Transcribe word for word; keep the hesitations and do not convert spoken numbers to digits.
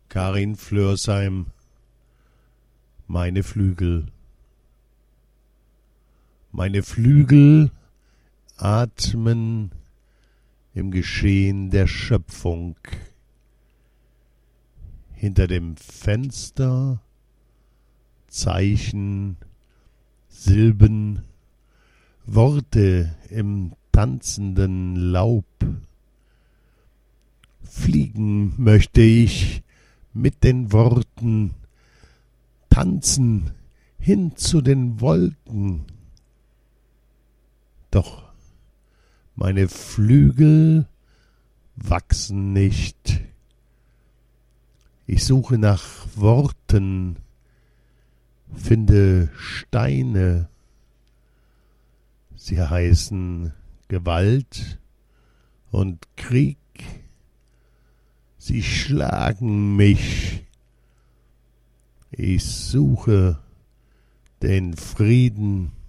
Karin Flörsheim, meine Flügel. Meine Flügel atmen im Geschehen der Schöpfung. Hinter dem Fenster Zeichen, Silben, Worte im tanzenden Laub. Fliegen möchte ich mit den Worten, tanzen hin zu den Wolken. Doch meine Flügel wachsen nicht. Ich suche nach Worten, finde Steine. Sie heißen Gewalt und Krieg. Sie schlagen mich. Ich suche den Frieden.